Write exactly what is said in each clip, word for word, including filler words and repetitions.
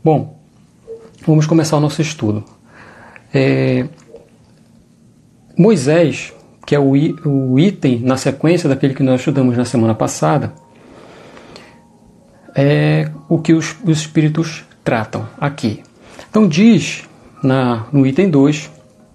Bom, vamos começar o nosso estudo. É, Moisés, que é o, o item na sequência daquele que nós estudamos na semana passada, é o que os, os Espíritos tratam aqui. Então diz na, no item dois,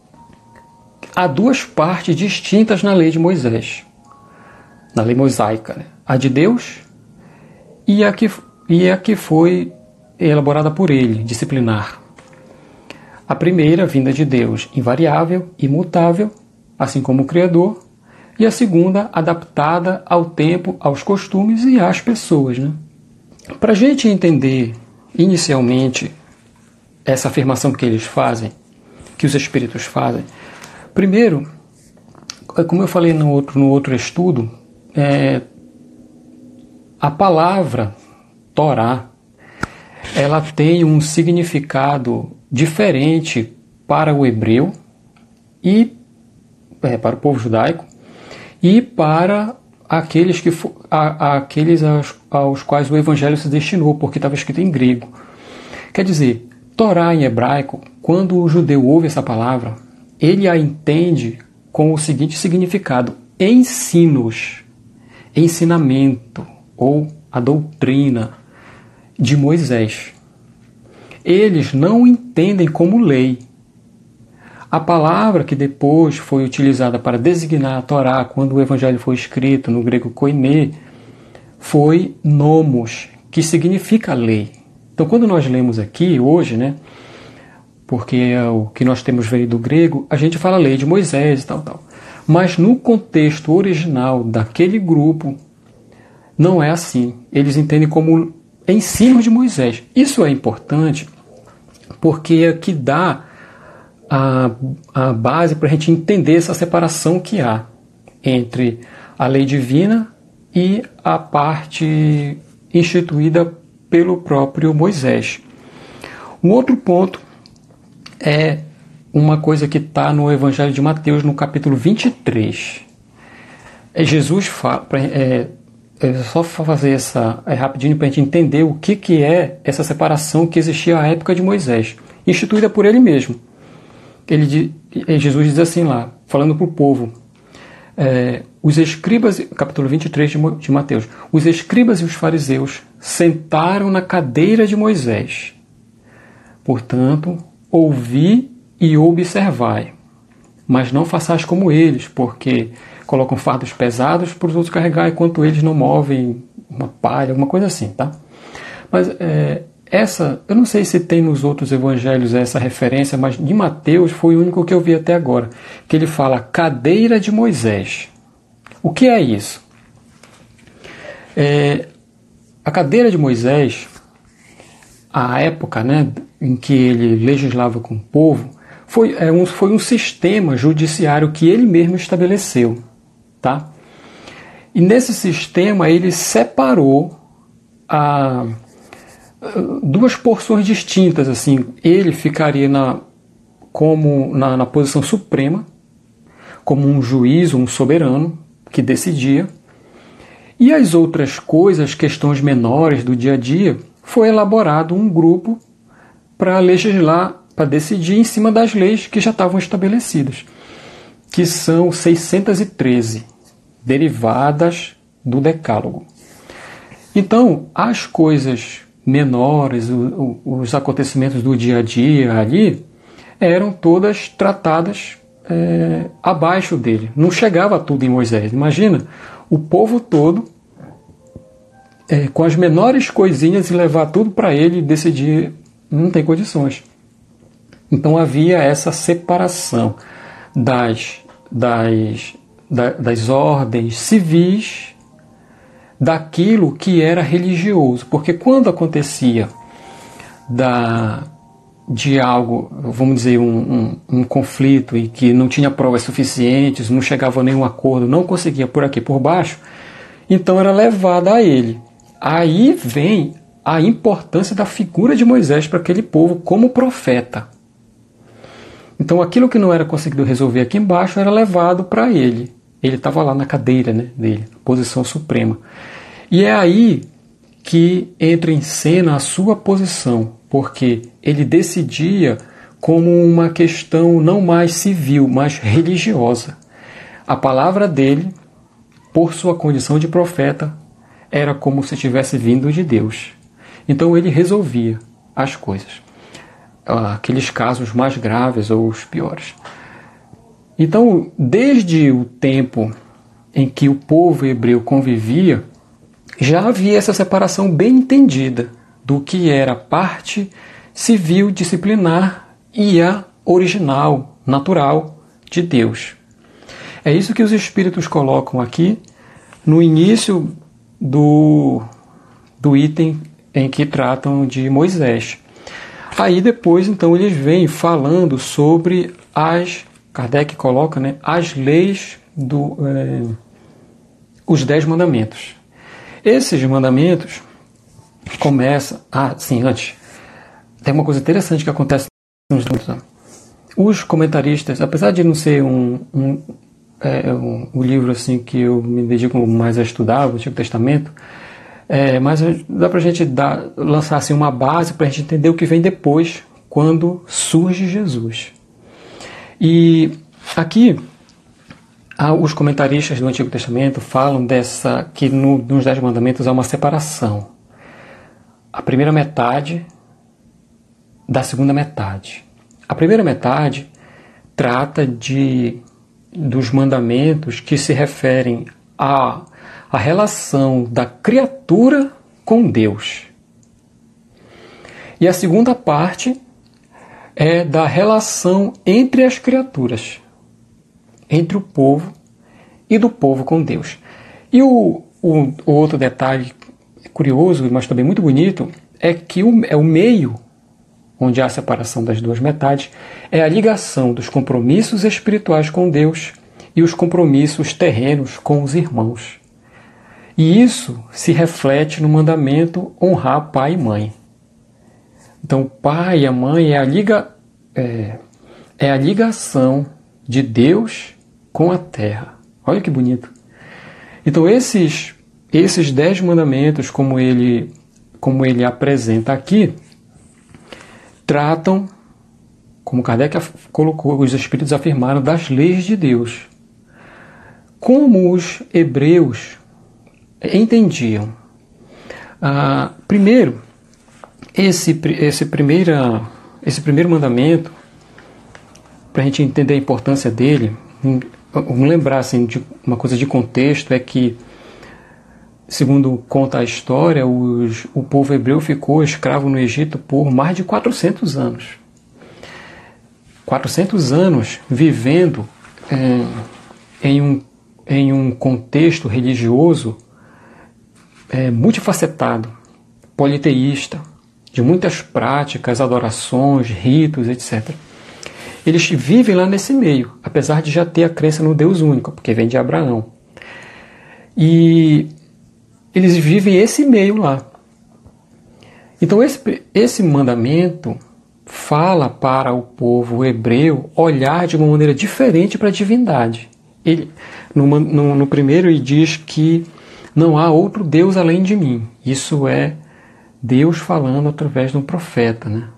há duas partes distintas na lei de Moisés, na lei mosaica, né? A de Deus e a, que, e a que foi elaborada por ele, disciplinar. A primeira, vinda de Deus, invariável, imutável, assim como o Criador, e a segunda, adaptada ao tempo, aos costumes e às pessoas, né? Para a gente entender inicialmente essa afirmação que eles fazem, que os Espíritos fazem, primeiro, como eu falei no outro, no outro estudo, é, a palavra Torá, ela tem um significado diferente para o hebreu e é, para o povo judaico e para aqueles, que, a, aqueles aos, aos quais o evangelho se destinou, porque estava escrito em grego. Quer dizer, Torá em hebraico, quando o judeu ouve essa palavra, ele a entende com o seguinte significado: ensinos, ensinamento ou a doutrina de Moisés. Eles não entendem como lei. A palavra que depois foi utilizada para designar a Torá, quando o Evangelho foi escrito no grego koiné, foi nomos, que significa lei. Então, quando nós lemos aqui hoje, né, porque é o que nós temos veio do grego, a gente fala lei de Moisés e tal, tal. Mas no contexto original daquele grupo, não é assim. Eles entendem como ensino de Moisés. Isso é importante porque é que dá a, a base para a gente entender essa separação que há entre a lei divina e a parte instituída pelo próprio Moisés. Um outro ponto é uma coisa que está no Evangelho de Mateus, no capítulo vinte e três. É Jesus fala... É, É só fazer essa é rapidinho para a gente entender o que, que é essa separação que existia à época de Moisés, instituída por ele mesmo. Ele, Jesus diz assim lá, falando para o povo, é, os escribas, capítulo vinte e três de, de Mateus, os escribas e os fariseus sentaram na cadeira de Moisés. Portanto, ouvi e observai, mas não façais como eles, porque colocam fardos pesados para os outros carregar, enquanto eles não movem uma palha, alguma coisa assim, tá? Mas é, essa, eu não sei se tem nos outros evangelhos essa referência, mas de Mateus foi o único que eu vi até agora, que ele fala cadeira de Moisés. O que é isso? É, a cadeira de Moisés, a época, né, em que ele legislava com o povo, foi, é um, foi um sistema judiciário que ele mesmo estabeleceu. Tá? E nesse sistema ele separou a, duas porções distintas. Assim. Ele ficaria na, como na, na posição suprema, como um juiz, um soberano que decidia. E as outras coisas, questões menores do dia a dia, foi elaborado um grupo para legislar, para decidir em cima das leis que já estavam estabelecidas, que são seiscentas e treze, derivadas do Decálogo. Então, as coisas menores, o, o, os acontecimentos do dia a dia ali, eram todas tratadas é, abaixo dele. Não chegava tudo em Moisés. Imagina, o povo todo, é, com as menores coisinhas, e levar tudo para ele e decidir, não tem condições. Então havia essa separação das, das, da, das ordens civis daquilo que era religioso. Porque quando acontecia da, de algo, vamos dizer, um, um, um conflito e que não tinha provas suficientes, não chegava a nenhum acordo, não conseguia por aqui, por baixo, então era levada a ele. Aí vem a importância da figura de Moisés para aquele povo como profeta. Então aquilo que não era conseguido resolver aqui embaixo era levado para ele. Ele estava lá na cadeira, né, dele, posição suprema. E é aí que entra em cena a sua posição, porque ele decidia como uma questão não mais civil, mas religiosa. A palavra dele, por sua condição de profeta, era como se tivesse vindo de Deus. Então ele resolvia as coisas, aqueles casos mais graves ou os piores. Então, desde o tempo em que o povo hebreu convivia, já havia essa separação bem entendida do que era a parte civil disciplinar e a original, natural de Deus. É isso que os Espíritos colocam aqui no início do, do item em que tratam de Moisés. Aí depois, então, eles vêm falando sobre as, Kardec coloca, né, as leis, do, é, os Dez Mandamentos. Esses mandamentos começam... Ah, sim, antes. Tem uma coisa interessante que acontece nos livros. Os comentaristas, apesar de não ser um, um, é, um, um livro assim que eu me dedico mais a estudar, o Antigo Testamento, é, mas dá pra gente dar, lançar assim, uma base para a gente entender o que vem depois, quando surge Jesus. E aqui, os comentaristas do Antigo Testamento falam dessa, que no, nos Dez Mandamentos há uma separação. A primeira metade da segunda metade. A primeira metade trata de, dos mandamentos que se referem à, à relação da criatura com Deus. E a segunda parte é da relação entre as criaturas, entre o povo e do povo com Deus. E o, o, o outro detalhe curioso, mas também muito bonito, é que o, é o meio onde há a separação das duas metades, é a ligação dos compromissos espirituais com Deus e os compromissos terrenos com os irmãos. E isso se reflete no mandamento honrar pai e mãe. Então, o pai e a mãe é a, liga, é, é a ligação de Deus com a terra. Olha que bonito. Então, esses, esses dez mandamentos, como ele, como ele apresenta aqui, tratam, como Kardec colocou, os Espíritos afirmaram, das leis de Deus. Como os hebreus entendiam? Ah, primeiro, esse, esse, primeira, esse primeiro mandamento, para a gente entender a importância dele, vamos lembrar assim, de uma coisa de contexto, é que, segundo conta a história, os, o povo hebreu ficou escravo no Egito por mais de quatrocentos anos. quatrocentos anos vivendo é, em, um, em um contexto religioso é, multifacetado, politeísta, de muitas práticas, adorações, ritos, etcétera. Eles vivem lá nesse meio, apesar de já ter a crença no Deus único, porque vem de Abraão. E eles vivem esse meio lá. Então esse, esse mandamento fala para o povo hebreu olhar de uma maneira diferente para a divindade. Ele, no, no, no primeiro ele diz que não há outro Deus além de mim. Isso é Deus falando através de um profeta, né?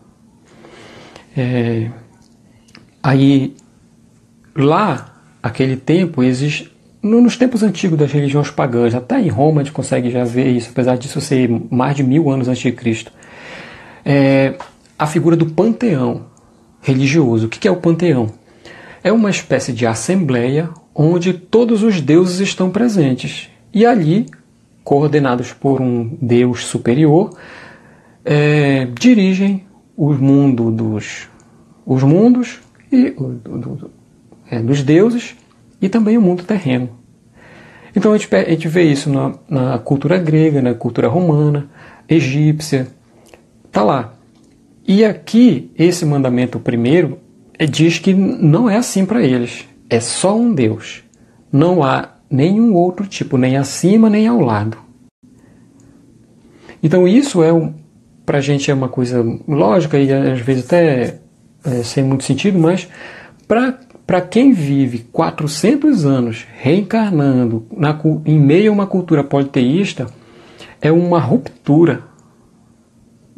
É, aí, lá, aquele tempo, existe... Nos tempos antigos das religiões pagãs, até em Roma a gente consegue já ver isso, apesar disso ser mais de mil anos antes de Cristo. É, a figura do panteão religioso. O que é o panteão? É uma espécie de assembleia onde todos os deuses estão presentes. E ali, coordenados por um Deus superior, é, dirigem o mundo dos, os mundos e, do, do, é, dos deuses, e também o mundo terreno. Então a gente, a gente vê isso na, na cultura grega, na cultura romana, egípcia, está lá. E aqui, esse mandamento primeiro, é, diz que não é assim para eles, é só um Deus. Não há nenhum outro tipo, nem acima, nem ao lado. Então isso é, um, para a gente é uma coisa lógica e às vezes até é, sem muito sentido, mas para Para quem vive quatrocentos anos reencarnando na, em meio a uma cultura politeísta, é uma ruptura.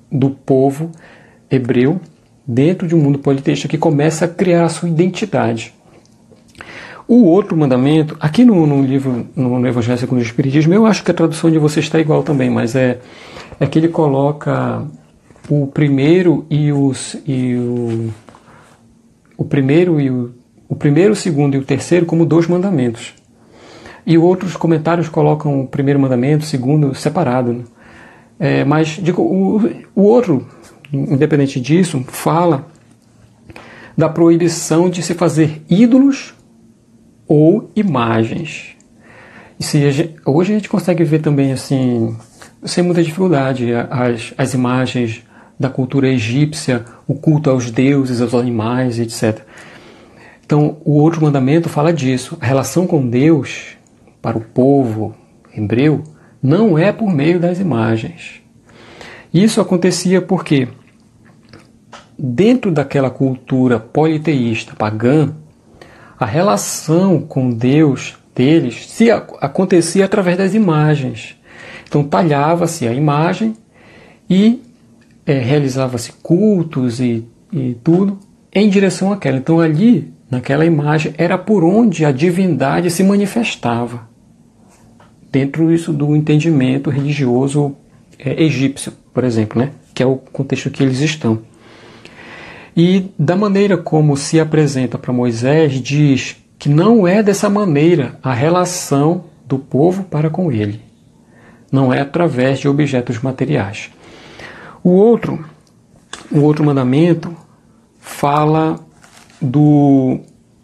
do povo hebreu dentro de um mundo politeísta que começa a criar a sua identidade. O outro mandamento, aqui no, no livro, no, no Evangelho segundo o Espiritismo, eu acho que a tradução de você está igual também, mas é, é que ele coloca o primeiro e, os, e o, o primeiro e o, o primeiro, o segundo e o terceiro como dois mandamentos. E outros comentários colocam o primeiro mandamento, o segundo separado. Né? É, mas digo, o, o outro, independente disso, fala da proibição de se fazer ídolos ou imagens. E se a gente, hoje a gente consegue ver também, assim, sem muita dificuldade, as, as imagens da cultura egípcia, o culto aos deuses, aos animais, etcétera. Então, o outro mandamento fala disso. A relação com Deus, para o povo hebreu, não é por meio das imagens. Isso acontecia porque, dentro daquela cultura politeísta pagã, a relação com Deus deles se acontecia através das imagens. Então talhava-se a imagem e é, realizava-se cultos e, e tudo em direção àquela. Então ali, naquela imagem, era por onde a divindade se manifestava. Dentro disso do entendimento religioso é, egípcio, por exemplo, né? Que é o contexto que eles estão. E da maneira como se apresenta para Moisés, diz que não é dessa maneira a relação do povo para com ele. Não é através de objetos materiais. O outro, o outro mandamento fala do...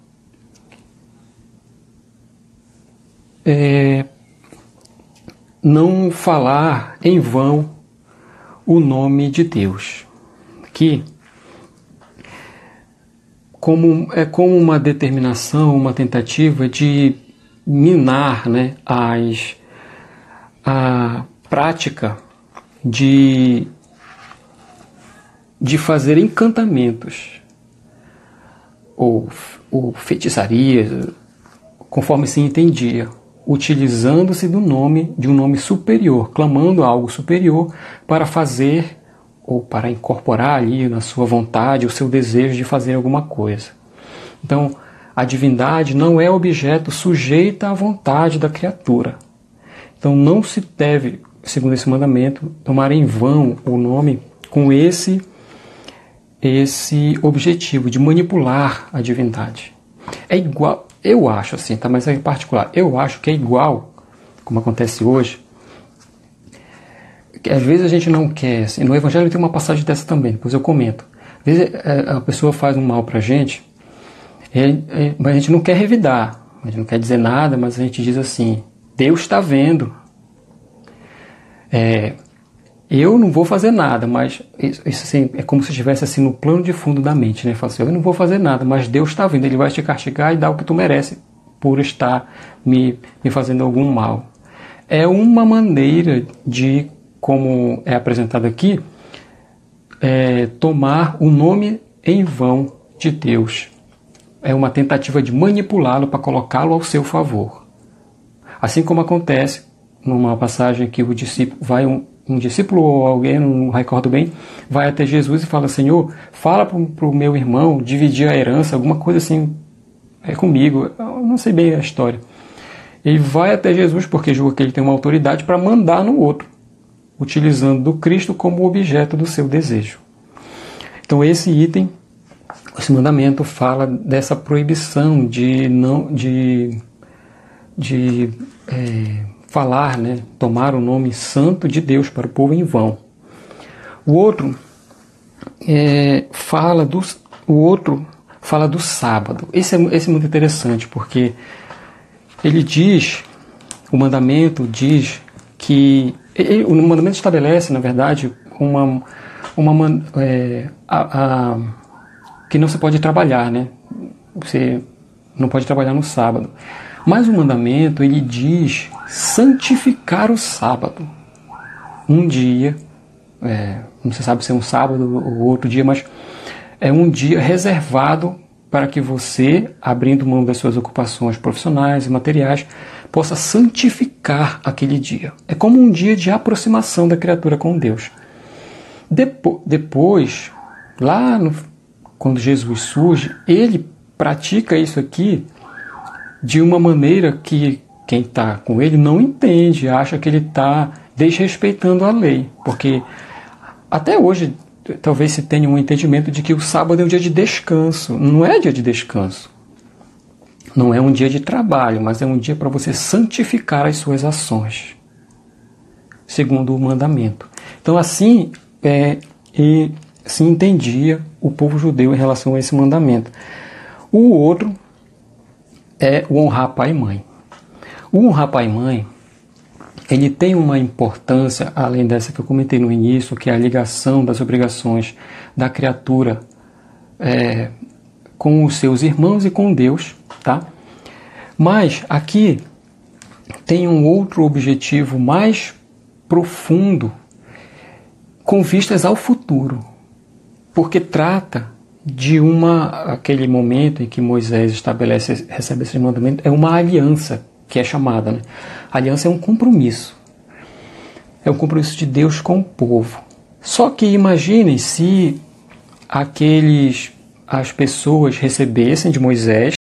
É, não falar em vão o nome de Deus. Que Como, é como uma determinação, uma tentativa de minar, né, as, a prática de, de fazer encantamentos ou, ou feitiçarias, conforme se entendia, utilizando-se do nome, de um nome superior, clamando algo superior para fazer ou para incorporar ali na sua vontade o seu desejo de fazer alguma coisa. Então, a divindade não é objeto sujeita à vontade da criatura. Então, não se deve, segundo esse mandamento, tomar em vão o nome com esse, esse objetivo de manipular a divindade. É igual, eu acho assim, tá? Mas é em particular, eu acho que é igual, como acontece hoje, que às vezes a gente não quer, assim, no Evangelho tem uma passagem dessa também, depois eu comento. Às vezes a pessoa faz um mal pra gente, mas a gente não quer revidar, a gente não quer dizer nada, mas a gente diz assim, Deus está vendo. É, eu não vou fazer nada, mas isso, isso assim, é como se estivesse assim no plano de fundo da mente, né? Fala assim, eu não vou fazer nada, mas Deus está vendo, Ele vai te castigar e dar o que tu merece por estar me, me fazendo algum mal. É uma maneira de, como é apresentado aqui, é, tomar o nome em vão de Deus. É uma tentativa de manipulá-lo para colocá-lo ao seu favor. Assim como acontece numa passagem que o discípulo vai, um, um discípulo ou alguém, não recordo bem, vai até Jesus e fala, Senhor, fala para o meu irmão dividir a herança, alguma coisa assim, é comigo, eu não sei bem a história. Ele vai até Jesus porque julga que ele tem uma autoridade para mandar no outro, utilizando do Cristo como objeto do seu desejo. Então esse item, esse mandamento fala dessa proibição de não de, de é, falar, né, tomar o nome santo de Deus para o povo em vão. O outro é, fala do o outro fala do sábado. Esse é, esse é muito interessante porque ele diz, o mandamento diz que ele, o mandamento estabelece, na verdade, uma, uma é, a, a, que não se pode trabalhar, né? Você não pode trabalhar no sábado. Mas o mandamento, ele diz santificar o sábado. Um dia, é, não se sabe se é um sábado ou outro dia, mas é um dia reservado para que você, abrindo mão das suas ocupações profissionais e materiais, possa santificar aquele dia. É como um dia de aproximação da criatura com Deus. Depo depois, lá no, quando Jesus surge, ele pratica isso aqui de uma maneira que quem está com ele não entende, acha que ele está desrespeitando a lei, porque até hoje talvez se tenha um entendimento de que o sábado é um dia de descanso. Não é dia de descanso, não é um dia de trabalho, mas é um dia para você santificar as suas ações, segundo o mandamento. Então assim é, e se entendia o povo judeu em relação a esse mandamento. O outro é o honrar pai e mãe. O honrar pai e mãe, ele tem uma importância, além dessa que eu comentei no início, que é a ligação das obrigações da criatura é, com os seus irmãos e com Deus, tá? Mas aqui tem um outro objetivo mais profundo, com vistas ao futuro, porque trata de uma, aquele momento em que Moisés estabelece, recebe esse mandamento, é uma aliança, que é chamada, né? A aliança é um compromisso. É um compromisso de Deus com o povo. Só que imaginem se aqueles, as pessoas recebessem de Moisés,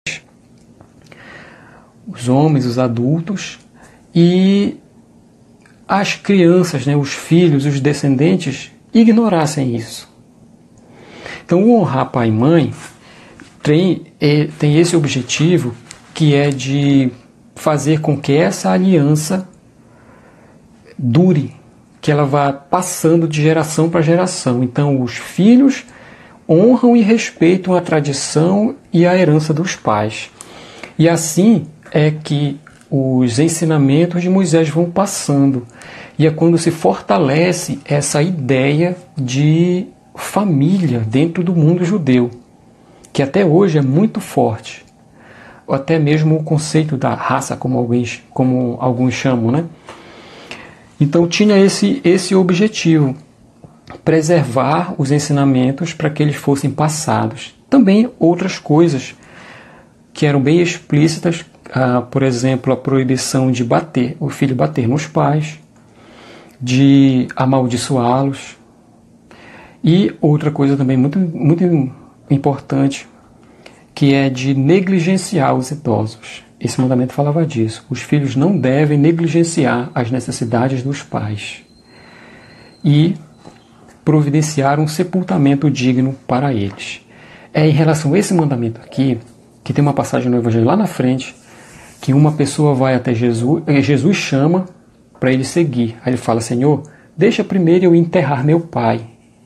os homens, os adultos, e as crianças, né, os filhos, os descendentes, ignorassem isso. Então, o honrar pai e mãe tem, é, tem esse objetivo, que é de fazer com que essa aliança dure, que ela vá passando de geração para geração. Então, os filhos honram e respeitam a tradição e a herança dos pais. E assim é que os ensinamentos de Moisés vão passando. E é quando se fortalece essa ideia de família dentro do mundo judeu, que até hoje é muito forte. Ou até mesmo o conceito da raça, como alguns, como alguns chamam, né? Então tinha esse, esse objetivo, preservar os ensinamentos para que eles fossem passados. Também outras coisas que eram bem explícitas, ah, por exemplo, a proibição de bater, o filho bater nos pais, de amaldiçoá-los. E outra coisa também muito, muito importante, que é de negligenciar os idosos. Esse mandamento falava disso. Os filhos não devem negligenciar as necessidades dos pais e providenciar um sepultamento digno para eles. É em relação a esse mandamento aqui, que tem uma passagem no Evangelho lá na frente, que uma pessoa vai até Jesus, Jesus chama para ele seguir. Aí ele fala: Senhor, deixa primeiro eu enterrar meu pai.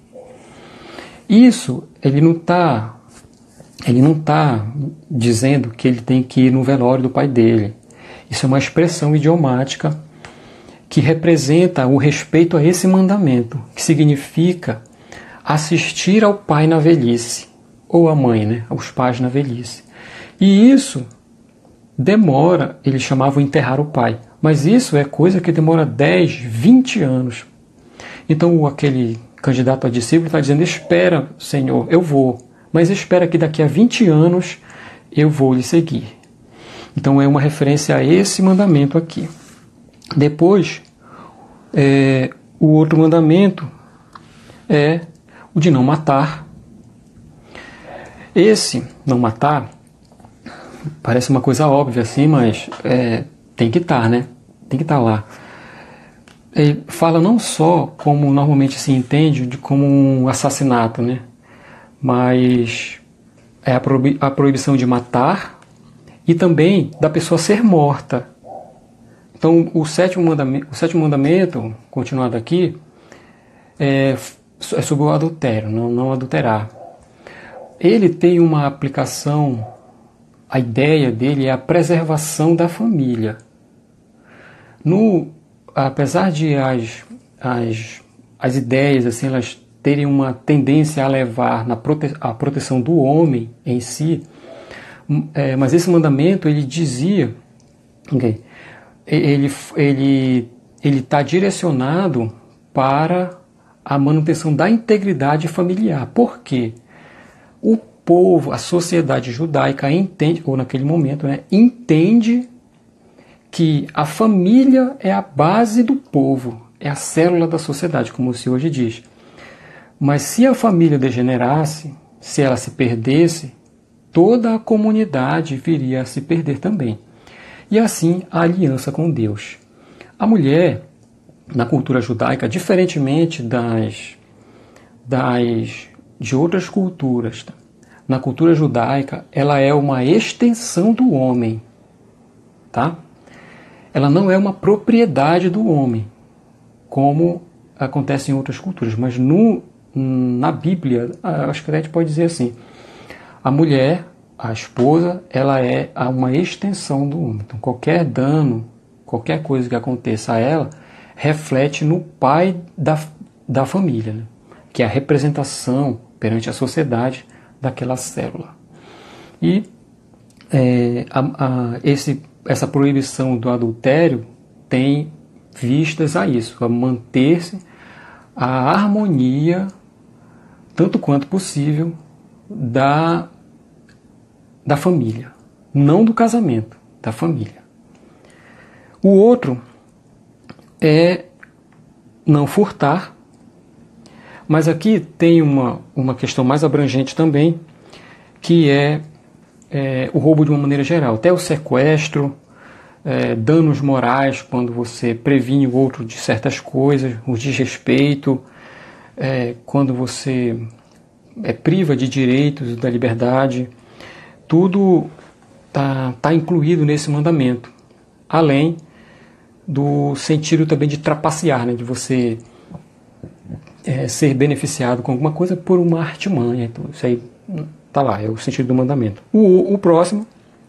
Isso, ele não está ele não tá dizendo que ele tem que ir no velório do pai dele. Isso é uma expressão idiomática que representa o respeito a esse mandamento, que significa assistir ao pai na velhice, ou à mãe, né, aos pais na velhice. E isso demora, eles chamavam enterrar o pai, mas isso é coisa que demora dez, vinte anos. Então aquele candidato a discípulo está dizendo: espera, Senhor, eu vou, mas espera que daqui a vinte anos eu vou lhe seguir. Então é uma referência a esse mandamento aqui. Depois, é, o outro mandamento é o de não matar. Esse, não matar, parece uma coisa óbvia assim, mas é, tem que estar, né? Tem que estar lá. Ele fala não só como normalmente se entende, de como um assassinato, né? Mas é a, proibi- a proibição de matar e também da pessoa ser morta. Então, o sétimo mandamento, o sétimo mandamento continuado aqui, é, é sobre o adultério, não, não adulterar. Ele tem uma aplicação, a ideia dele é a preservação da família. No, apesar de as, as, as ideias assim, elas terem uma tendência a levar na prote, a proteção do homem em si, é, mas esse mandamento ele dizia, okay, ele ele ele está direcionado para a manutenção da integridade familiar. Por quê? O povo, a sociedade judaica entende, ou naquele momento, né, entende que a família é a base do povo, é a célula da sociedade, como se hoje diz. Mas se a família degenerasse, se ela se perdesse, toda a comunidade viria a se perder também. E assim a aliança com Deus. A mulher, na cultura judaica, diferentemente das, das de outras culturas, na cultura judaica, ela é uma extensão do homem, tá? Ela não é uma propriedade do homem, como acontece em outras culturas, mas no, na Bíblia, acho que a gente pode dizer assim, a mulher, a esposa, ela é uma extensão do homem. Então, qualquer dano, qualquer coisa que aconteça a ela, reflete no pai da, da família, né? Que é a representação perante a sociedade daquela célula. E é, a, a, esse, essa proibição do adultério tem vistas a isso, a manter-se a harmonia, tanto quanto possível, da, da família, não do casamento, da família. O outro é não furtar, mas aqui tem uma, uma questão mais abrangente também, que é, é o roubo de uma maneira geral, até o sequestro, é, danos morais, quando você previne o outro de certas coisas, o desrespeito, é, quando você é, priva de direitos, da liberdade, tudo está tá incluído nesse mandamento, além do sentido também de trapacear, né, de você é, ser beneficiado com alguma coisa por uma artimanha. Então, isso aí está lá, é o sentido do mandamento. O, o próximo,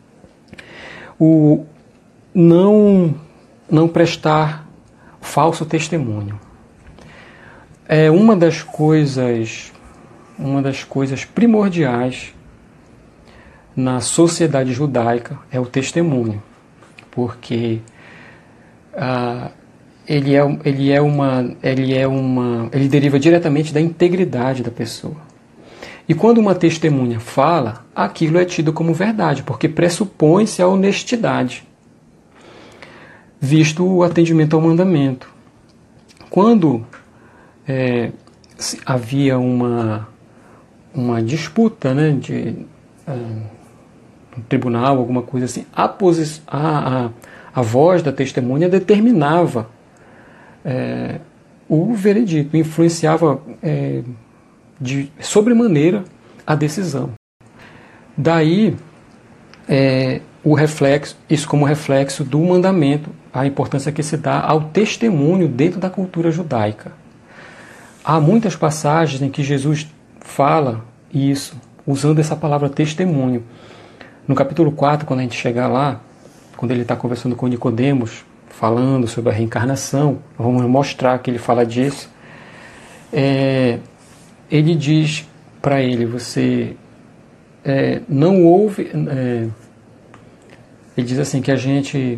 o não, não prestar falso testemunho. É uma das coisas, uma das coisas primordiais na sociedade judaica é o testemunho, porque ah, ele é, ele é uma, ele é uma, ele deriva diretamente da integridade da pessoa. E quando uma testemunha fala, aquilo é tido como verdade, porque pressupõe-se a honestidade, visto o atendimento ao mandamento. Quando é, havia uma, uma disputa, né, de um tribunal, alguma coisa assim, a, posi- a, a, a voz da testemunha determinava é, o veredito, influenciava é, de sobremaneira a decisão. Daí é, o reflexo, isso como reflexo do mandamento, a importância que se dá ao testemunho dentro da cultura judaica. Há muitas passagens em que Jesus fala isso, usando essa palavra testemunho. No capítulo quatro, quando a gente chegar lá, quando ele está conversando com Nicodemos, falando sobre a reencarnação, vamos mostrar que ele fala disso, é, ele diz para ele, você é, não ouve... É, ele diz assim, que a gente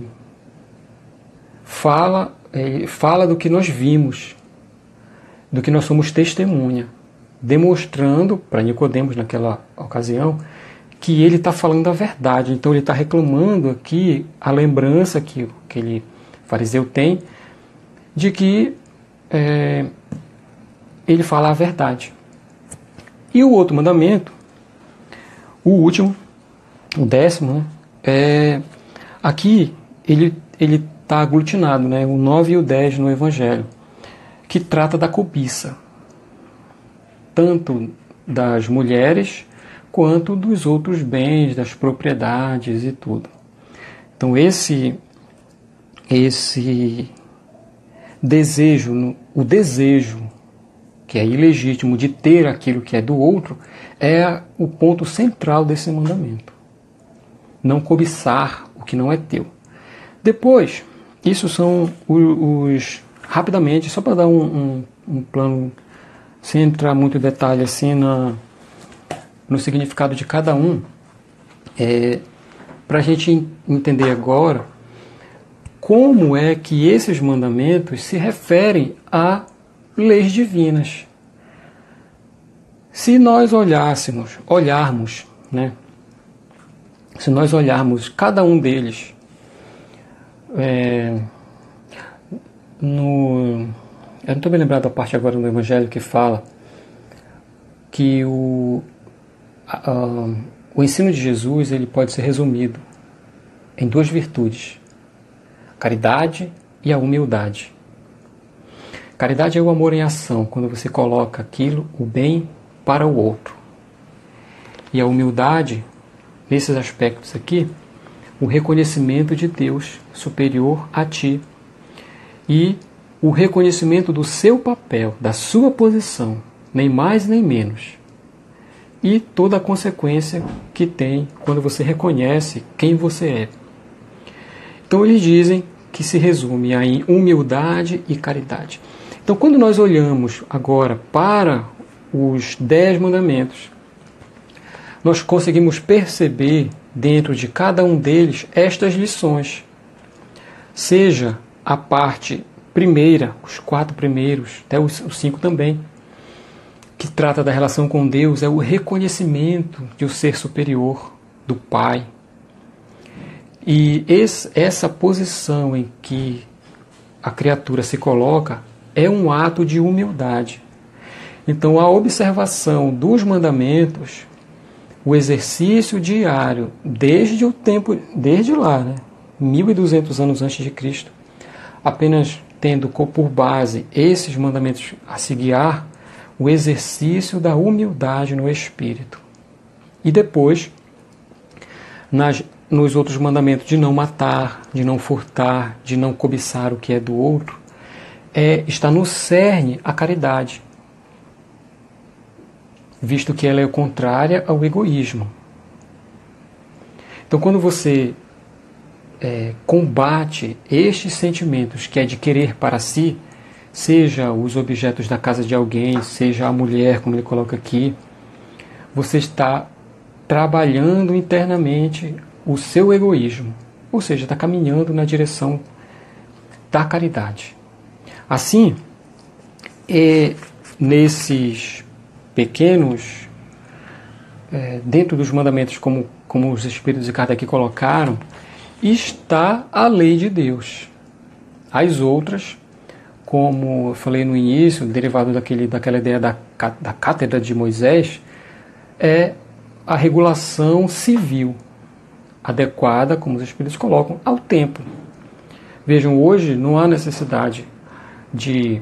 fala, é, fala do que nós vimos, do que nós somos testemunha, demonstrando para Nicodemos naquela ocasião que ele está falando a verdade. Então ele está reclamando aqui a lembrança que aquele fariseu tem de que é, ele fala a verdade. E o outro mandamento, o último, o décimo, né, é, aqui ele ele está aglutinado, né, o nove e o dez no Evangelho, que trata da cobiça, tanto das mulheres quanto dos outros bens, das propriedades e tudo. Então esse esse desejo, o desejo que é ilegítimo de ter aquilo que é do outro, é o ponto central desse mandamento. Não cobiçar o que não é teu. Depois, isso são os, rapidamente, só para dar um, um, um plano, sem entrar muito em detalhe assim na, no significado de cada um, é, para a gente entender agora como é que esses mandamentos se referem a leis divinas. Se nós olhássemos, olharmos, né? Se nós olharmos cada um deles, é, no, eu não estou bem lembrado da parte agora no Evangelho que fala que o, a, a, o ensino de Jesus ele pode ser resumido em duas virtudes: a caridade e a humildade. Caridade é o amor em ação, quando você coloca aquilo, o bem, para o outro. E a humildade, nesses aspectos aqui, o reconhecimento de Deus superior a ti e o reconhecimento do seu papel, da sua posição, nem mais nem menos. E toda a consequência que tem quando você reconhece quem você é. Então eles dizem que se resume em humildade e caridade. Então quando nós olhamos agora para os dez mandamentos, nós conseguimos perceber dentro de cada um deles estas lições. Seja a parte primeira, os quatro primeiros, até os cinco também, que trata da relação com Deus, é o reconhecimento de um ser superior, do Pai. E esse, essa posição em que a criatura se coloca é um ato de humildade. Então, a observação dos mandamentos, o exercício diário, desde o tempo, desde lá, né, mil e duzentos anos antes de Cristo, apenas tendo por base esses mandamentos a se guiar, o exercício da humildade no espírito. E depois, nas, nos outros mandamentos de não matar, de não furtar, de não cobiçar o que é do outro, é, está no cerne a caridade, visto que ela é contrária ao egoísmo. Então, quando você é, combate estes sentimentos, que é de querer para si, seja os objetos da casa de alguém, seja a mulher, como ele coloca aqui, você está trabalhando internamente o seu egoísmo, ou seja, está caminhando na direção da caridade. Assim, é, nesses pequenos, é, dentro dos mandamentos, como, como os Espíritos de Kardec colocaram, está a lei de Deus. As outras, como eu falei no início, derivado daquele, daquela ideia da, da cátedra de Moisés, é a regulação civil, adequada, como os Espíritos colocam, ao tempo. Vejam, hoje não há necessidade de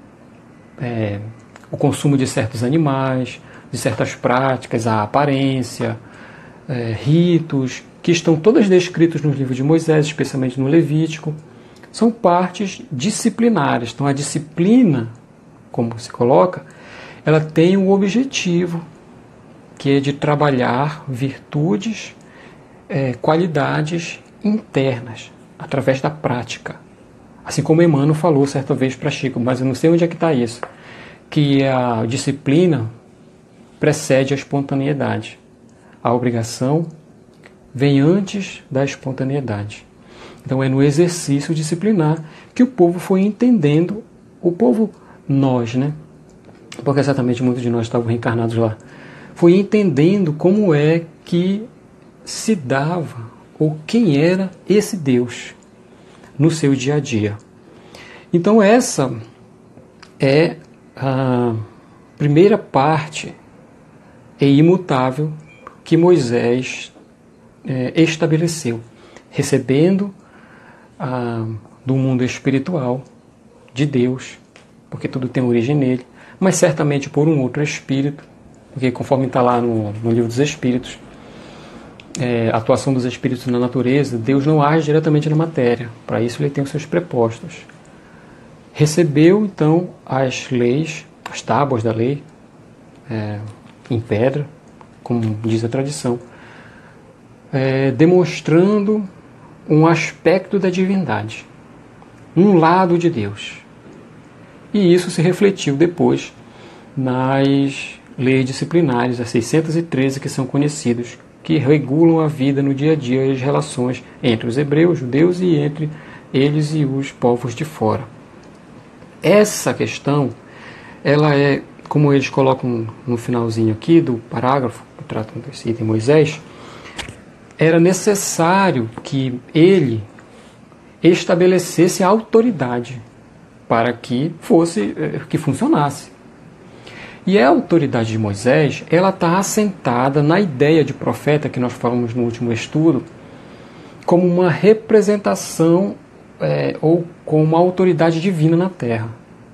é, o consumo de certos animais, de certas práticas, a aparência, é, ritos, que estão todas descritos nos livros de Moisés, especialmente no Levítico, são partes disciplinares. Então a disciplina, como se coloca, ela tem um objetivo, que é de trabalhar virtudes, é, qualidades internas, através da prática. Assim como Emmanuel falou certa vez para Chico, mas eu não sei onde é que está isso, que a disciplina precede a espontaneidade. A obrigação vem antes da espontaneidade. Então é no exercício disciplinar que o povo foi entendendo, o povo, nós, né? Porque exatamente muitos de nós estavam reencarnados lá, foi entendendo como é que se dava, ou quem era esse Deus no seu dia a dia. Então essa é a primeira parte é imutável que Moisés é, estabeleceu, recebendo ah, do mundo espiritual de Deus, porque tudo tem origem nele, mas certamente por um outro espírito, porque conforme está lá no, no livro dos Espíritos, é, a atuação dos espíritos na natureza, Deus não age diretamente na matéria, para isso ele tem os seus prepostos. Recebeu então as leis, as tábuas da lei, é, em pedra, como diz a tradição, é, demonstrando um aspecto da divindade, um lado de Deus. E isso se refletiu depois nas leis disciplinares, as seiscentas e treze que são conhecidos, que regulam a vida no dia a dia e as relações entre os hebreus, judeus e entre eles e os povos de fora. Essa questão, ela é, como eles colocam no finalzinho aqui do parágrafo, que trata desse item Moisés, era necessário que ele estabelecesse a autoridade para que fosse, que funcionasse. E a autoridade de Moisés, ela está assentada na ideia de profeta, que nós falamos no último estudo, como uma representação é, ou como uma autoridade divina na terra.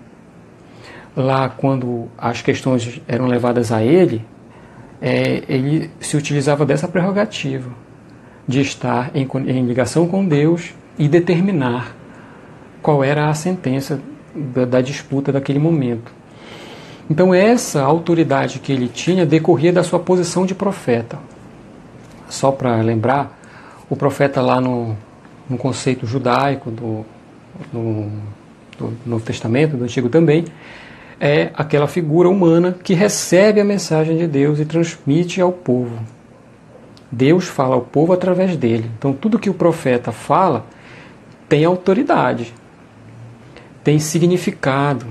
Lá, quando as questões eram levadas a ele, é, ele se utilizava dessa prerrogativa de estar em, em ligação com Deus e determinar qual era a sentença da, da disputa daquele momento. Então essa autoridade que ele tinha decorria da sua posição de profeta. Só para lembrar, o profeta lá no, no conceito judaico do, do, do Novo Testamento, do Antigo também, é aquela figura humana que recebe a mensagem de Deus e transmite ao povo. Deus fala ao povo através dele. Então tudo que o profeta fala tem autoridade, tem significado.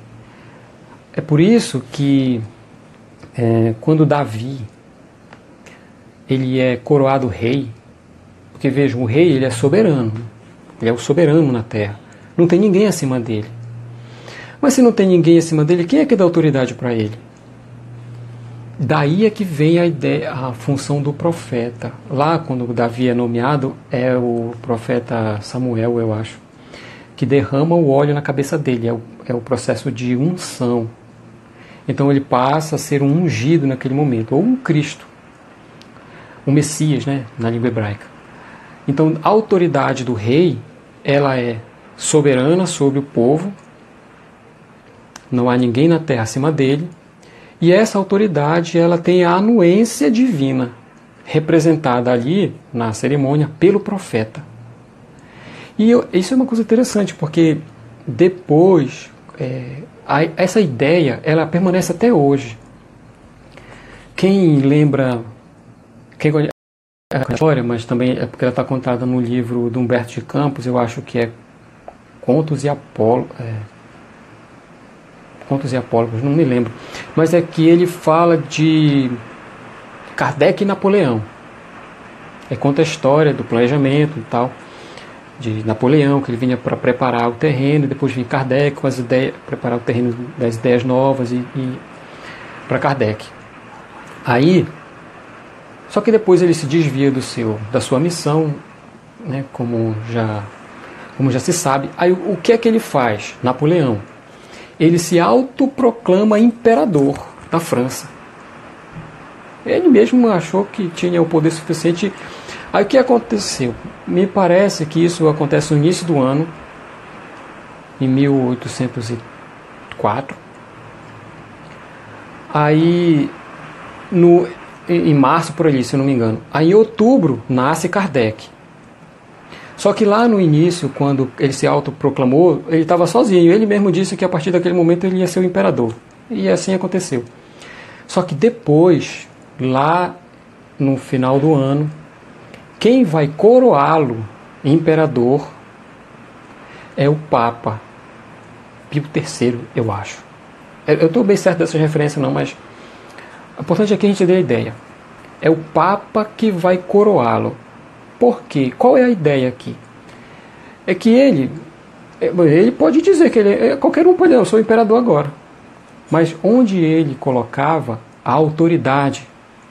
É por isso que é, quando Davi ele é coroado rei, porque vejam, o rei ele é soberano, ele é o soberano na terra, não tem ninguém acima dele. Mas se não tem ninguém acima dele, quem é que dá autoridade para ele? Daí é que vem a ideia, a função do profeta. Lá quando Davi é nomeado, é o profeta Samuel, eu acho, que derrama o óleo na cabeça dele, é o, é o processo de unção. Então ele passa a ser um ungido naquele momento, ou um Cristo, um Messias, né, na língua hebraica. Então a autoridade do rei, ela é soberana sobre o povo, não há ninguém na terra acima dele, e essa autoridade ela tem a anuência divina, representada ali na cerimônia pelo profeta. E eu, isso é uma coisa interessante, porque depois... É, essa ideia, ela permanece até hoje. Quem lembra, quem conhece a história, mas também é porque ela está contada no livro do Humberto de Campos, eu acho que é Contos e Apolo, é, Contos e Apólogos, não me lembro, mas é que ele fala de Kardec e Napoleão. Ele conta a história do planejamento e tal, de Napoleão, que ele vinha para preparar o terreno, e depois vinha Kardec com as ideias, preparar o terreno das ideias novas e, e para Kardec. Aí, só que depois ele se desvia do seu, da sua missão, né, como já, como já se sabe. Aí o que é que ele faz? Napoleão, ele se autoproclama imperador da França. Ele mesmo achou que tinha o poder suficiente. Aí o que aconteceu? Me parece que isso acontece no início do ano, em mil oitocentos e quatro. Aí, no, em março por ali, se eu não me engano. Aí em outubro nasce Kardec. Só que lá no início, quando ele se autoproclamou, ele estava sozinho. Ele mesmo disse que a partir daquele momento ele ia ser o imperador. E assim aconteceu. Só que depois, lá no final do ano, quem vai coroá-lo imperador é o Papa Pio terceiro, eu acho. Eu estou bem certo dessa referência não, mas o importante é que a gente dê a ideia. É o Papa que vai coroá-lo. Por quê? Qual é a ideia aqui? É que ele, ele pode dizer que ele, qualquer um pode dizer, eu sou imperador agora. Mas onde ele colocava a autoridade?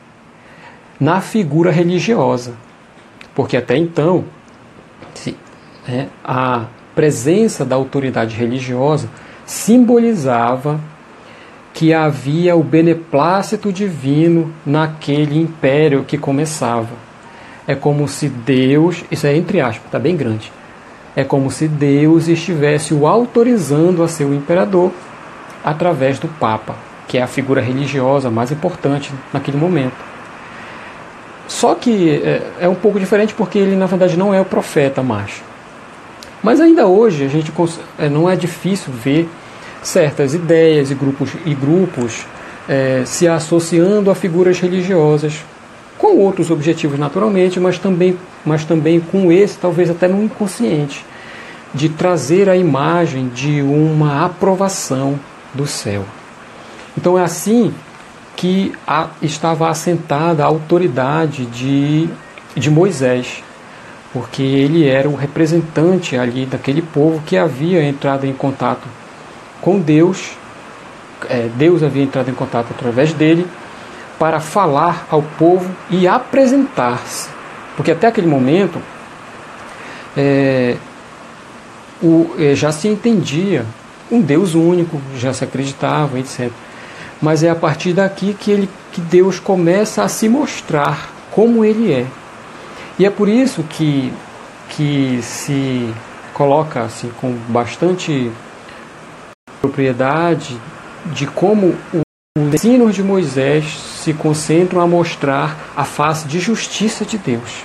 Na figura religiosa. Porque até então, se, é, a presença da autoridade religiosa simbolizava que havia o beneplácito divino naquele império que começava. É como se Deus, isso é entre aspas, está bem grande, é como se Deus estivesse o autorizando a ser o imperador através do Papa, que é a figura religiosa mais importante naquele momento. Só que é, é um pouco diferente porque ele na verdade não é o profeta mais. Mas ainda hoje a gente é, não é difícil ver certas ideias e grupos, e grupos é, se associando a figuras religiosas com outros objetivos naturalmente, mas também, mas também com esse, talvez até no inconsciente, de trazer a imagem de uma aprovação do céu. Então é assim que a, estava assentada a autoridade de, de Moisés, porque ele era o representante ali daquele povo que havia entrado em contato com Deus é, Deus havia entrado em contato através dele para falar ao povo e apresentar-se. Porque até aquele momento é, o, é, já se entendia um Deus único, já se acreditava, etcétera. Mas é a partir daqui que, ele, que Deus começa a se mostrar como Ele é. E é por isso que, que se coloca assim, com bastante propriedade de como os ensinos de Moisés se concentram a mostrar a face de justiça de Deus.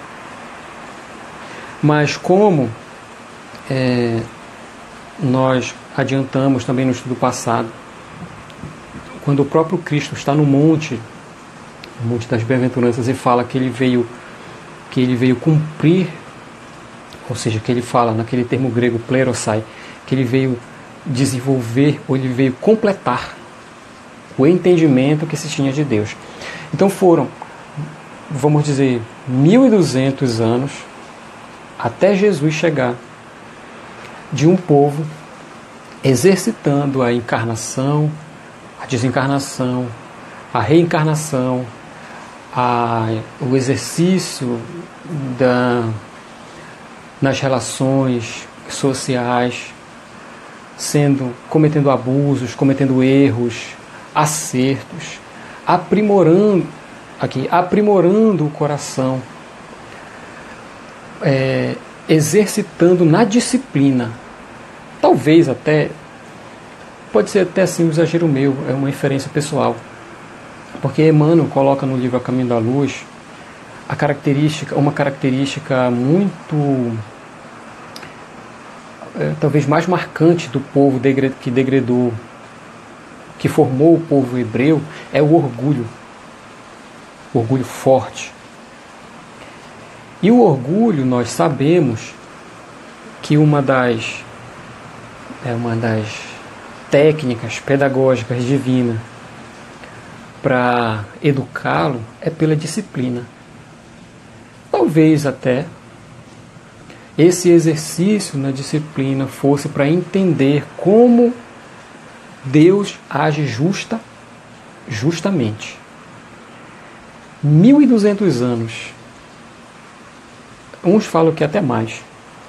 Mas como é, nós adiantamos também no estudo passado, quando o próprio Cristo está no monte, no Monte das Bem-aventuranças, e fala que ele veio, que ele veio cumprir, ou seja, que ele fala naquele termo grego plerosai, que ele veio desenvolver, ou ele veio completar o entendimento que se tinha de Deus. Então foram, vamos dizer, mil e duzentos anos até Jesus chegar, de um povo exercitando a encarnação, a desencarnação, a reencarnação, a, o exercício da, nas relações sociais, sendo, cometendo abusos, cometendo erros, acertos, aprimorando, aqui, aprimorando o coração, é, exercitando na disciplina. Talvez até, pode ser até assim um exagero meu, é uma inferência pessoal, porque Emmanuel coloca no livro A Caminho da Luz a característica, uma característica muito, é, talvez mais marcante do povo que degredou, que formou o povo hebreu, é o orgulho, o orgulho forte. E o orgulho, nós sabemos que uma das, é uma das técnicas pedagógicas divinas para educá-lo é pela disciplina. Talvez até esse exercício na disciplina fosse para entender como Deus age justa, justamente. Mil e duzentos anos. Uns falam que até mais.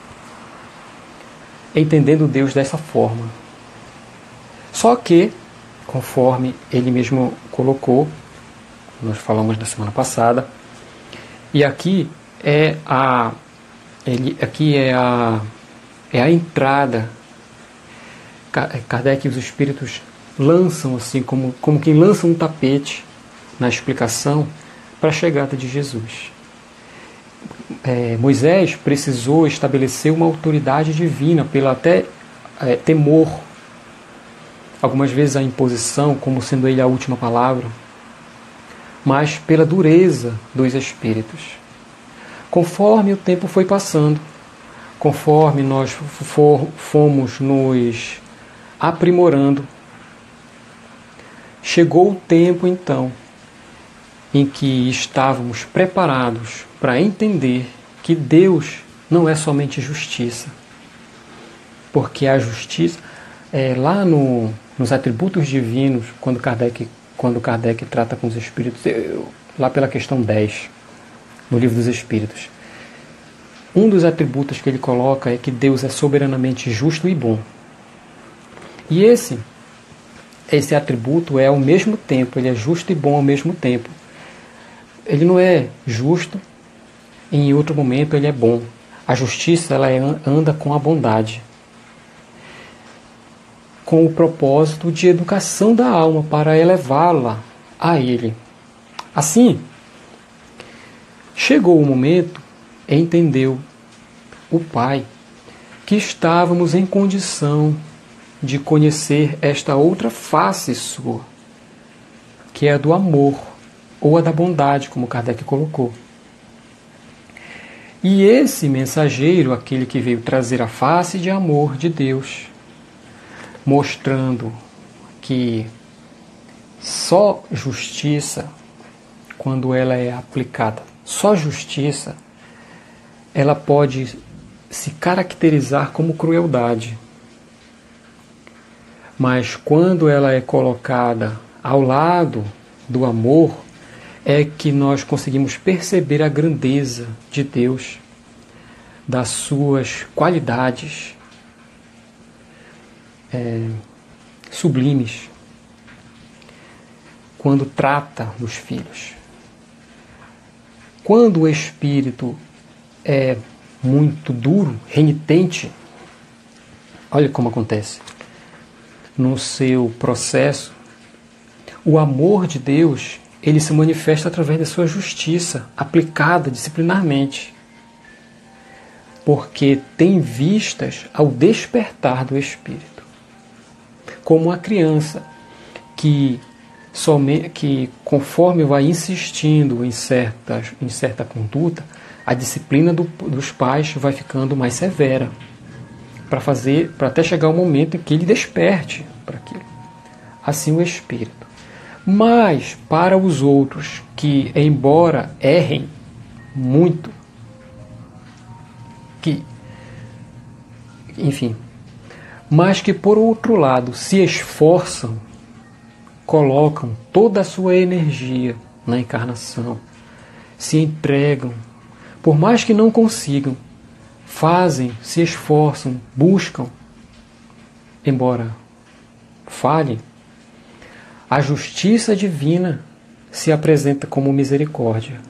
Entendendo Deus dessa forma. Só que, conforme ele mesmo colocou, nós falamos na semana passada, e aqui é a, ele, aqui é a, é a entrada. Kardec e os espíritos lançam assim, como, como quem lança um tapete na explicação para a chegada de Jesus. É, Moisés precisou estabelecer uma autoridade divina pelo até é, temor, algumas vezes a imposição, como sendo ele a última palavra, mas pela dureza dos espíritos. Conforme o tempo foi passando, conforme nós for, fomos nos aprimorando, chegou o tempo então em que estávamos preparados para entender que Deus não é somente justiça, porque a justiça é lá no, nos atributos divinos, quando Kardec, quando Kardec trata com os espíritos, eu, lá pela questão dez, no Livro dos Espíritos, um dos atributos que ele coloca é que Deus é soberanamente justo e bom. E esse, esse atributo é ao mesmo tempo, ele é justo e bom ao mesmo tempo. Ele não é justo, e em outro momento ele é bom. A justiça, ela é, anda com a bondade, com o propósito de educação da alma para elevá-la a ele. Assim, chegou o momento, entendeu o Pai que estávamos em condição de conhecer esta outra face sua, que é a do amor, ou a da bondade, como Kardec colocou. E esse mensageiro, aquele que veio trazer a face de amor de Deus, mostrando que só justiça, quando ela é aplicada, só justiça, ela pode se caracterizar como crueldade. Mas quando ela é colocada ao lado do amor, é que nós conseguimos perceber a grandeza de Deus, das suas qualidades é, sublimes, quando trata dos filhos. Quando o espírito é muito duro, renitente, olha como acontece. No seu processo, o amor de Deus, ele se manifesta através da sua justiça, aplicada disciplinarmente, porque tem vistas ao despertar do espírito. Como a criança que, some, que conforme vai insistindo em, certas, em certa conduta, a disciplina do, dos pais vai ficando mais severa, para fazer, para até chegar o momento em que ele desperte para aquilo. Assim o espírito. Mas para os outros que, embora errem muito, que, enfim, mas que por outro lado se esforçam, colocam toda a sua energia na encarnação, se entregam, por mais que não consigam, fazem, se esforçam, buscam, embora falhem, a justiça divina se apresenta como misericórdia,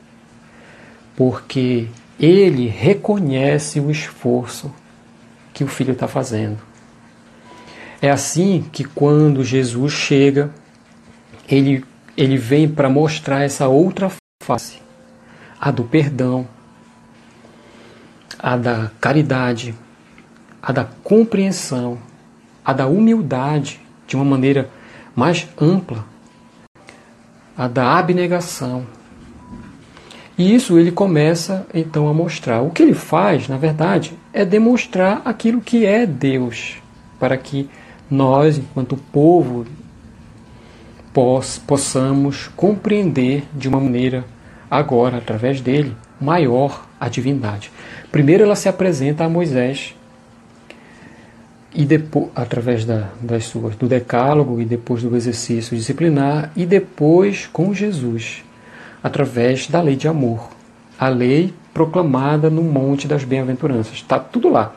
porque ele reconhece o esforço que o filho está fazendo. É assim que quando Jesus chega, ele, ele vem para mostrar essa outra face, a do perdão, a da caridade, a da compreensão, a da humildade, de uma maneira mais ampla, a da abnegação. E isso ele começa então a mostrar. O que ele faz, na verdade, é demonstrar aquilo que é Deus, para que nós, enquanto povo, poss, possamos compreender de uma maneira, agora, através dele, maior a divindade. Primeiro ela se apresenta a Moisés, e depois, através da, das suas, do decálogo e depois do exercício disciplinar, e depois com Jesus, através da lei de amor, a lei proclamada no Monte das Bem-aventuranças. Está tudo lá.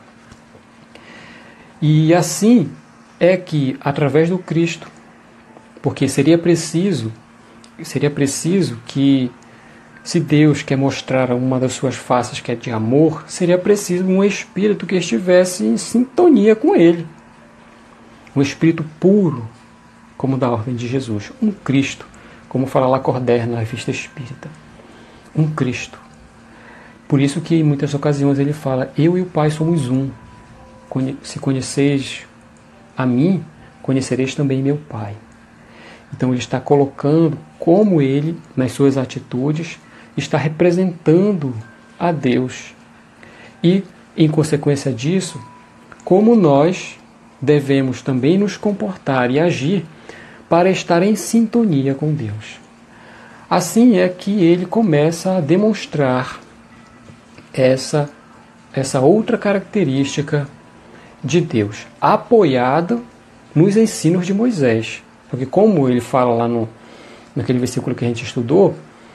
E assim é que, através do Cristo, porque seria preciso, seria preciso que, se Deus quer mostrar uma das suas faces que é de amor, seria preciso um espírito que estivesse em sintonia com ele. Um espírito puro, como da ordem de Jesus. Um Cristo, como fala Lacordaire na Revista Espírita. Um Cristo. Por isso que em muitas ocasiões ele fala: eu e o Pai somos um. Se conheceis a mim, conhecereis também meu Pai. Então ele está colocando como ele, nas suas atitudes, está representando a Deus. E, em consequência disso, como nós devemos também nos comportar e agir para estar em sintonia com Deus. Assim é que ele começa a demonstrar essa, essa outra característica de Deus, apoiada nos ensinos de Moisés. Porque como ele fala lá no, naquele versículo que a gente estudou,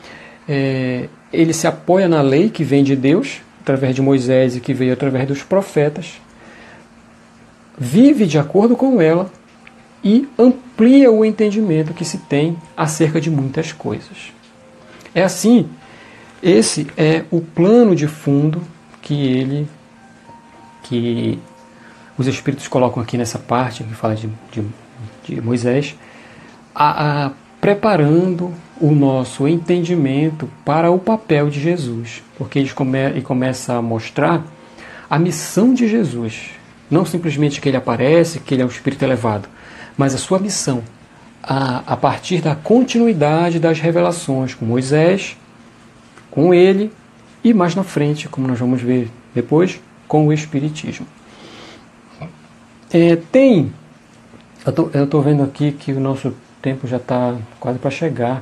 é, ele se apoia na lei que vem de Deus, através de Moisés e que veio através dos profetas, vive de acordo com ela e amplia o entendimento que se tem acerca de muitas coisas. É assim, esse é o plano de fundo que ele, que os Espíritos colocam aqui nessa parte, que fala de, de, de Moisés, a, a, preparando o nosso entendimento para o papel de Jesus, porque ele come, começa a mostrar a missão de Jesus, não simplesmente que ele aparece, que ele é um Espírito elevado, mas a sua missão, a, a partir da continuidade das revelações com Moisés, com ele, e mais na frente, como nós vamos ver depois, com o Espiritismo. É, tem, eu estou vendo aqui que o nosso tempo já está quase para chegar,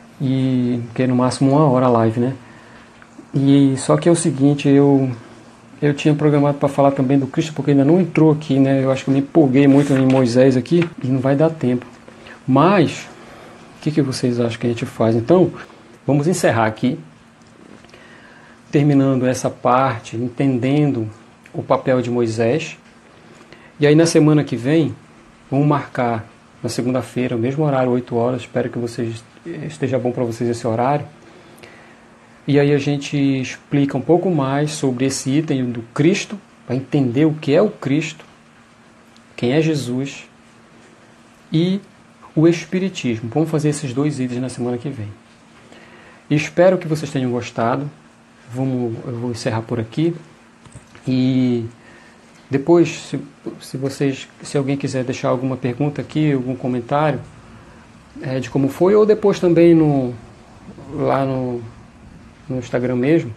e que é no máximo uma hora a live, né? E só que é o seguinte, eu eu tinha programado para falar também do Cristo, porque ainda não entrou aqui, né? Eu acho que eu me empolguei muito em Moisés aqui e não vai dar tempo. Mas, o que, que vocês acham que a gente faz? Então, vamos encerrar aqui, terminando essa parte, entendendo o papel de Moisés. E aí na semana que vem, vamos marcar na segunda-feira, o mesmo horário, oito horas. Espero que vocês, esteja bom para vocês esse horário. E aí a gente explica um pouco mais sobre esse item do Cristo, para entender o que é o Cristo, quem é Jesus e o Espiritismo. Vamos fazer esses dois itens na semana que vem. E espero que vocês tenham gostado. Vamos, eu vou encerrar por aqui. E depois, se, se, vocês, se alguém quiser deixar alguma pergunta aqui, algum comentário é, de como foi, ou depois também no, lá no, no Instagram mesmo.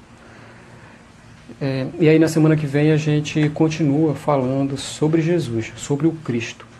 É, e aí na semana que vem a gente continua falando sobre Jesus, sobre o Cristo.